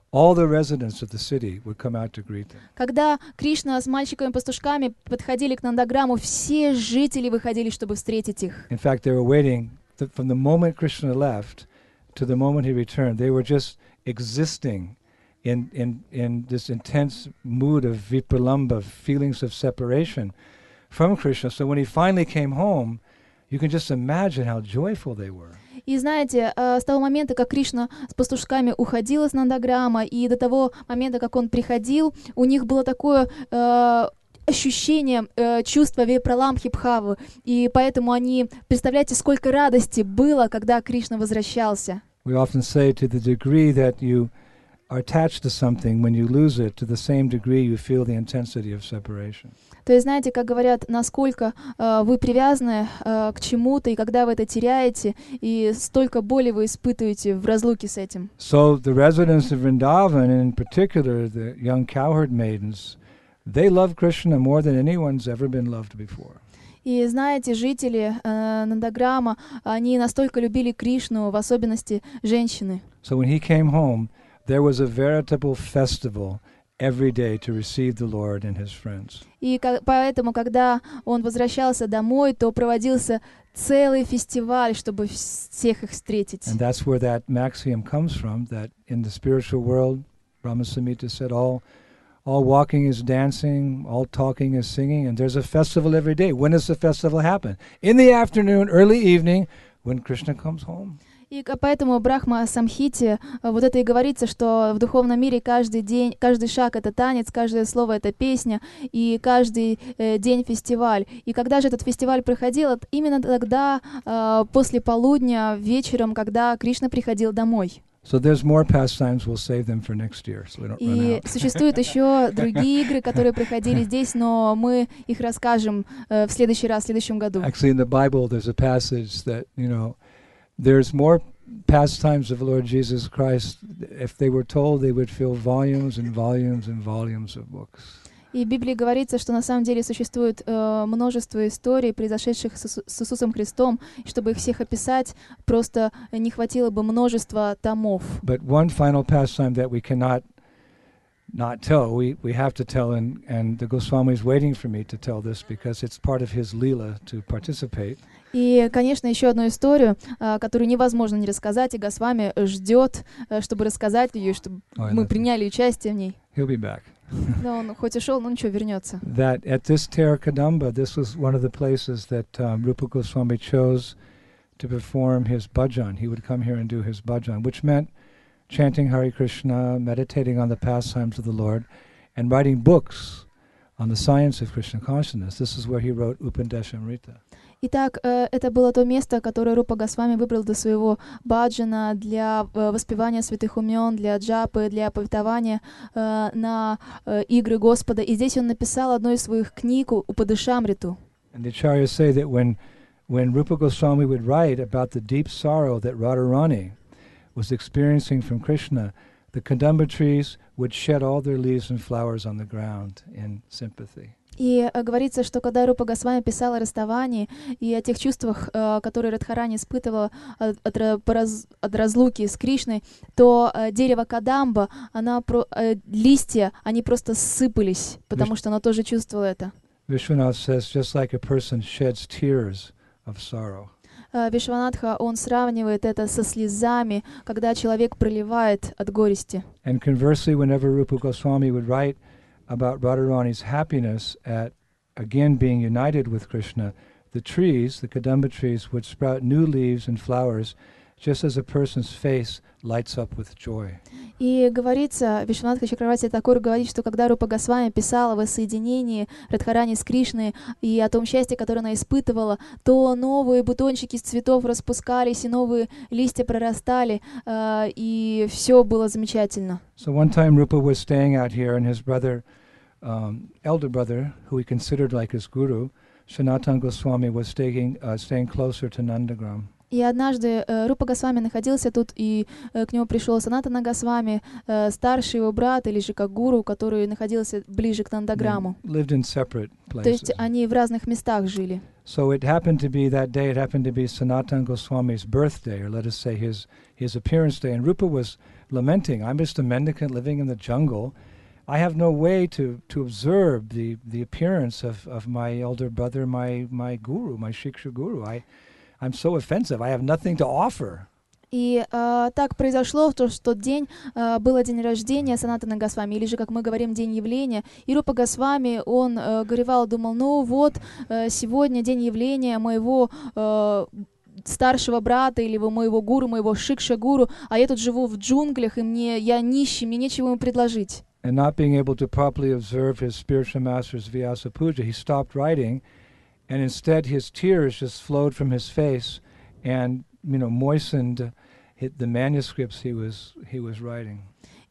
all the residents of the city would come out to greet them. Когда Кришна с мальчиками-пастушками подходили к Нандаграму, все жители выходили, чтобы встретить их. In fact, they were waiting th- from the moment Krishna left to the moment he returned. They were just existing in, in, in this intense mood of vipralamba, feelings of separation from Krishna. So when he finally came home, you can just imagine how joyful they were. И знаете, с того момента, как Кришна с пастушками уходил из Нандаграма, и до того момента, как он приходил, у них было такое э, ощущение, э, чувство випраламбхи-бхавы, и поэтому они, представляете, сколько радости было, когда Кришна возвращался. We often say to the degree that you are attached to something, when you lose it, to the same degree you feel the intensity of separation. То есть, знаете, как говорят, насколько э, вы привязаны э, к чему-то, и когда вы это теряете, и столько боли вы испытываете в разлуке с этим. So the residents of Vrindavan, and in particular the young cowherd maidens, they love Krishna more than anyone's ever been loved before. И знаете, жители э, Нандаграма, они настолько любили Кришну, в особенности женщины. So when he came home, there was a veritable festival every day to receive the Lord and his friends. И ка- поэтому, когда он возвращался домой, то проводился целый фестиваль, чтобы вс- всех их встретить. And that's where that maxim comes from, that in the spiritual world, Brahma Samhita said, all, all walking is dancing, all talking is singing, and there's a festival every day. When does the festival happen? In the afternoon, early evening, when Krishna comes home. И к- поэтому в Брахма Самхите э, вот это и говорится, что в духовном мире каждый день, каждый шаг — это танец, каждое слово — это песня, и каждый э, день фестиваль. И когда же этот фестиваль проходил, это именно тогда, э, после полудня, вечером, когда Кришна приходил домой. So there's more pastimes, we'll save them for next year, so we don't run И out. существуют еще другие игры, которые проходили здесь, но мы их расскажем э, в следующий раз, в следующем году. Actually, in the Bible, there's a passage that, you know, there's more pastimes of the Lord Jesus Christ. If they were told, they would fill volumes and volumes and volumes of books. И в Библии говорится, что на самом деле существует э, множество историй, произошедших с, Иису- с Иисусом Христом, и чтобы их всех описать, просто не хватило бы множества томов. But one final pastime that we cannot not tell, we, we have to tell, and, and the Goswami is waiting for me to tell this because it's part of his lila to participate. И, конечно, еще одну историю, э, которую невозможно не рассказать, и Госвами ждет, э, чтобы рассказать ее, чтобы Ой, мы да. приняли участие в ней. He'll be back. Но он хоть ушел, но ничего, вернется. That at this Terakadamba, this was one of the places that um, Rupa Goswami chose to perform his bhajan. He would come here and do his bhajan, which meant chanting Hare Krishna, meditating on the pastimes of the Lord, and writing books on the science of Krishna consciousness. This is where he wrote Upadeshamrita. Итак, э, это было то место, которое Рупа Госвами выбрал для своего баджана, для э, воспевания святых умен, для джапы, для повествования э, на э, игры Господа. И здесь он написал одну из своих книг, Упадешамриту. And the acharyas say that when, when Rupa Goswami would write about the deep sorrow that Radharani was experiencing from Krishna, the Kadamba trees would shed all their leaves and flowers on the ground in sympathy. И э, говорится, что когда Рупа Госвами писал о расставании и о тех чувствах, э, которые Радхарани испытывала от, от, ра- по раз- от разлуки с Кришной, то э, дерево Кадамба, она про- э, листья, они просто сыпались, потому что она тоже чувствовала это. Vishwanath says, just like a person sheds tears of sorrow. Э, Вишванатха, он сравнивает это со слезами, когда человек проливает от горести. And conversely, whenever Rupa Goswami would write about Radharani's happiness at again being united with Krishna, the trees, the Kadamba trees, would sprout new leaves and flowers just as a person's face lights up with joy. И говорится, Вишванатха Чакраварти Такур говорит, что когда Рупа Госвами писала о воссоединении Радхарани с Кришной и о том счастье, которое она испытывала, то новые бутончики из цветов распускались, и новые листья прорастали, э, и все было замечательно. So one time Rupa was staying out here, and his brother, um, elder brother, who he considered like his guru, Sanatan Goswami, was staying, uh, staying closer to Nandagram. И однажды э, Рупа Госвами находился тут, и э, к нему пришел Санатана Госвами, э, старший его брат, или же как гуру, который находился ближе к Нандаграмму. Lived in separate То есть places. они в разных местах жили. So it happened to be that day, it happened to be Sanatana Goswami's birthday, or let us say his, his appearance day. And Rupa was lamenting, I'm just a mendicant living in the jungle. I have no way to, to observe the, the appearance of, of my elder brother, my, my guru, my Shiksha guru. I, I'm so offensive. I have nothing to offer. И э, так произошло, то, что тот день э, был день рождения Санатана Госвами, или же, как мы говорим, день явления. И Рупа Госвами, он э, горевал, думал, ну вот, э, сегодня день явления моего э, старшего брата, или моего гуру, моего Шикша-гуру, а я тут живу в джунглях, и мне, я нищий, мне нечего ему предложить. And not being able to properly observe his spiritual master's Vyasa Puja, he stopped writing, and instead his tears just flowed from his face and, you know, moistened uh, hit the manuscripts he was he was writing.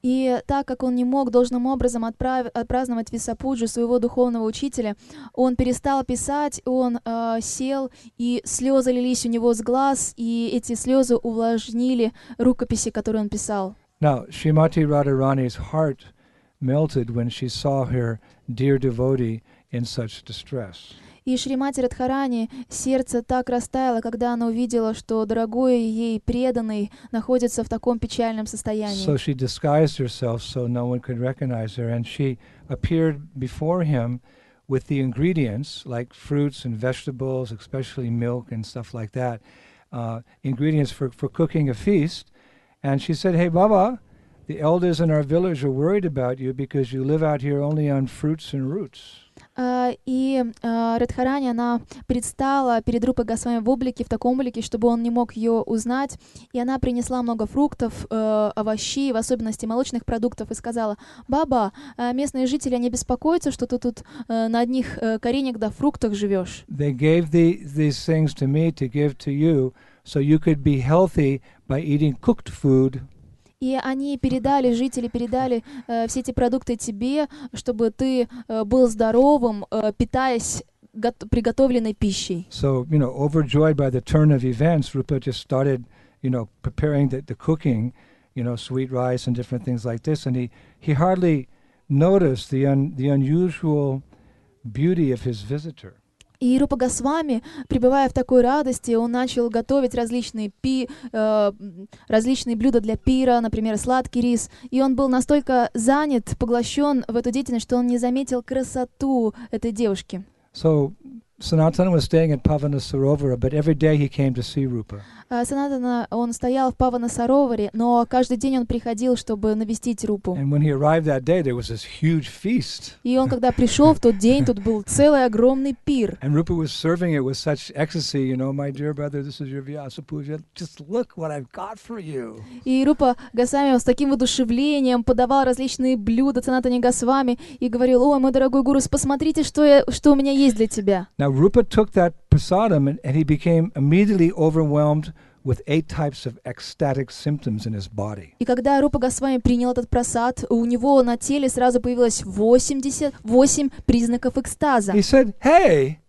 И так как он не мог должным образом отправ- отпраздновать Висапуджу своего духовного учителя, он перестал писать, он э, сел, и слезы лились у него с глаз, и эти слезы увлажнили рукописи, которые он писал. Now, Srimati Radharani's heart melted when she saw her dear devotee in such distress. И Шримати Радхарани сердце так растаяло, когда она увидела, что дорогой ей преданный находится в таком печальном состоянии. So she disguised herself so no one could recognize her, and she appeared before him with the ingredients like fruits and vegetables, especially milk and stuff like that, uh, ingredients for, for cooking a feast. And she said, "Hey, Baba, the elders in our village are worried about you because you live out here only on fruits and roots." Uh, и uh, Радхарани, она предстала перед Рупой Госвами в облике, в таком облике, чтобы он не мог ее узнать, и она принесла много фруктов, uh, овощей, в особенности молочных продуктов, и сказала: «Баба, uh, местные жители, они беспокоятся, что ты тут uh, на одних uh, кореньях да фруктах живешь». They gave the, these things to me to give to you, so you could be healthy by eating cooked food. И они передали, жители передали э, все эти продукты тебе, чтобы ты э, был здоровым, э, питаясь гот- приготовленной пищей. So, you know, overjoyed by the turn of events, Rupa just started, you know, preparing the, the cooking, you know, sweet rice and different things like this, and he, he hardly noticed the un, the unusual beauty of his visitor. И Рупа Госвами, пребывая в такой радости, он начал готовить различные, пи, э, различные блюда для пира, например, сладкий рис. И он был настолько занят, поглощен в эту деятельность, что он не заметил красоту этой девушки. So Sanatana was staying at Pavana Sarovara, but every day he came to see Rupa. Санатана, он стоял в Павана Сароваре, но каждый день он приходил, чтобы навестить Рупу. And when he arrived that day, there was this huge feast. И он, когда пришел в тот день, тут был целый огромный пир. And Rupa was serving it with such ecstasy, you know, my dear brother, this is your Vyasa Puja. Just look what I've got for you. И Рупа Госвами с таким воодушевлением подавал различные блюда Санатане Госвами и говорил: «Ой, мой дорогой гуру, посмотрите, что, я, что у меня есть для тебя». Now Rupa took that prasadam and, and he became immediately overwhelmed with eight types of ecstatic symptoms in his body. И когда Рупа Госвами принял этот прасад, у него на теле сразу появилось восемьдесят восемь признаков экстаза. He said, "Hey,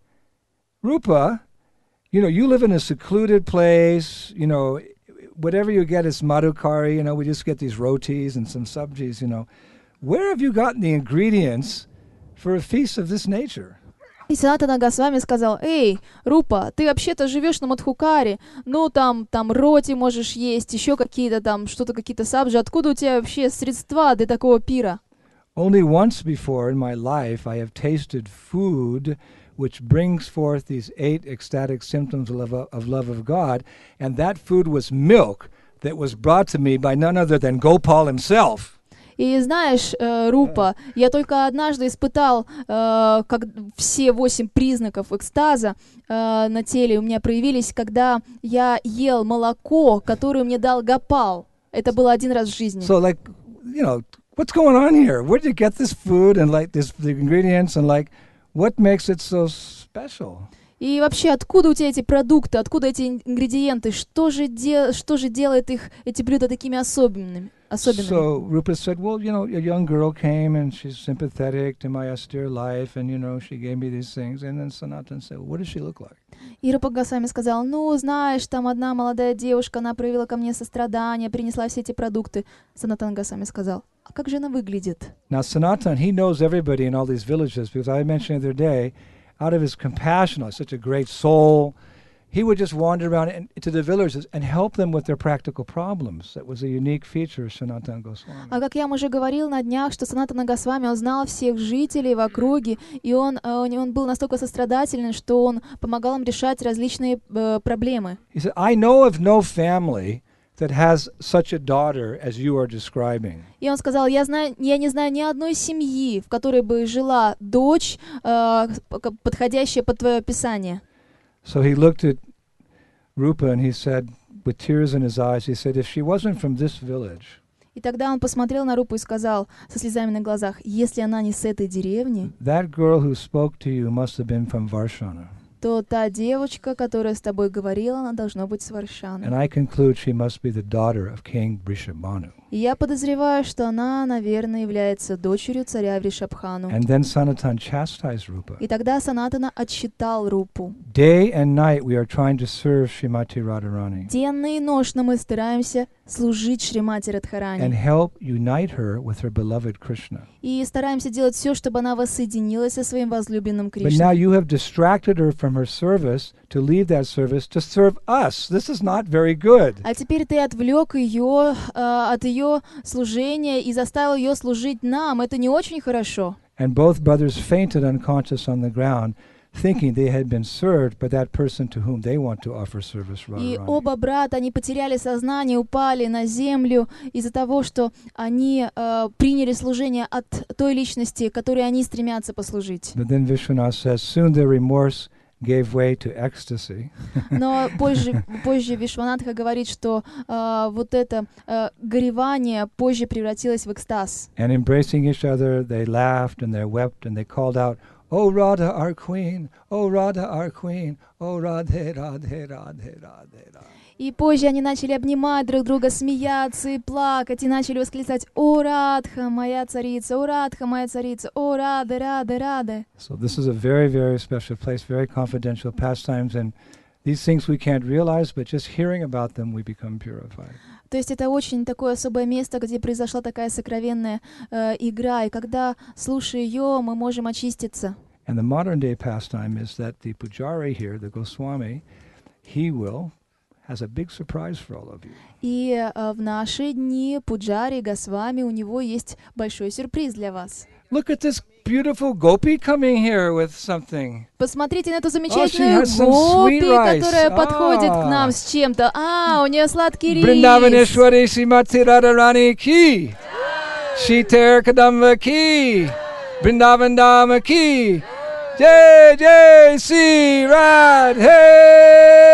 Rupa, you know, you live in a secluded place, you know, whatever you get is madhukari, you know, we just get these rotis and some sabjis, you know. Where have you gotten the ingredients for a feast of this nature?" И Санатана Госвами сказал: «Эй, Рупа, ты вообще-то живешь на Мадхукаре, ну там, там роти можешь есть, еще какие-то там, что-то, какие-то сабжи. Откуда у тебя вообще средства для такого пира?» Only once before in my life I have tasted food which brings forth these eight ecstatic symptoms of love of, love of God, and that food was milk that was brought to me by none other than Gopal himself. И знаешь, э, Рупа, я только однажды испытал э, как все восемь признаков экстаза э, на теле у меня проявились, когда я ел молоко, которое мне дал Гопал. Это было один раз в жизни. So like, you know, what's going on here? Where did you get this food and like this the ingredients and like what makes it so special? И вообще, откуда у тебя эти продукты, откуда эти ингредиенты? Что же, де- что же делает их, эти блюда такими особенными? особенными? So Rupa said, well, you know, a young girl came and she's sympathetic to my austere life, and, you know, she gave me these things. And then Sanatan said, well, what does she look like? И Рупа Госвами сказал, ну, знаешь, там одна молодая девушка, она проявила ко мне сострадание, принесла все эти продукты. Санатан Госвами сказал, а как же она выглядит? Now, Sanatan, he knows everybody in all these villages, because I mentioned the other day, out of his compassion, like such a great soul, he would just wander around in, into the villages and help them with their practical problems. That was a unique feature of Sanatana Goswami. А как я вам уже говорил на днях, что Санатана Госвами, он знал всех жителей в округе, и он, э, он был настолько сострадательный, что он помогал им решать различные э, проблемы. He said, I know of no family that has such a daughter as you are describing. И он сказал, я, знаю, я не знаю ни одной семьи, в которой бы жила дочь, э, подходящая под твое описание. So he looked at Rupa and he said, with tears in his eyes, he said, if she wasn't from this village, И тогда он посмотрел на Рупу и сказал со слезами на глазах, если она не с этой деревни, that girl who spoke to you must have been from Varshana. то та девочка, которая с тобой говорила, она должна быть с Варшаны. And I conclude she must be the daughter of King Vrishabhanu. И я подозреваю, что она, наверное, является дочерью царя Вришабхану. And then Sanatan chastised Rupa. И тогда Санатана отчитал Рупу. Day and night we are trying to serve Srimati Radharani Денно и ношно мы стараемся служить Шримати and Радхарани. help unite her with her beloved Krishna. И стараемся делать все, чтобы она воссоединилась со своим возлюбленным But now Кришной. you have distracted her from her service to leave that service to serve us. This is not very good. А теперь ты отвлек ее э, от ее служения и заставил ее служить нам. Это не очень хорошо. And both brothers fainted unconscious on the ground, thinking they had been served by that person to whom they want to offer service, И Radharani. оба брата, они потеряли сознание, упали на землю из-за того, что они э, приняли служение от той личности, которой они стремятся послужить. But then Vishwanath says, soon their remorse gave way to ecstasy. Но позже, позже Вишванатха говорит, что э, вот это э, горевание позже превратилось в экстаз. And embracing each other, they laughed and they wept and they called out, "O Radha, our queen! O Radha, our queen! O Radhe, Radhe, Radhe, Radhe, Radhe." И позже они начали обнимать друг друга, смеяться и плакать, и начали восклицать «О, Радха, моя царица! О, Радха, моя царица! О, Раде, Раде, Раде!» So this is a very, very special place, very confidential pastimes, and these things we can't realize, but just hearing about them, we become purified. То есть это очень такое особое место, где произошла такая сокровенная э, игра, и когда, слушая ее, мы можем очиститься. And the modern day pastime is that the pujari here, the Goswami, he will, has a big surprise for all of you. И э, в наши дни Пуджари Госвами, у него есть большой сюрприз для вас. Look at this beautiful gopi coming here with something. Посмотрите на эту Oh, she замечательную has some гопи, sweet rice. которая подходит к нам Ah. с чем-то. А, у нее сладкий рис. Vrindavaneshwari Srimati Radharani ki. Sheetar Kadamba ki. Vrindavan Dama ki. Jai Jai Sri Radhe.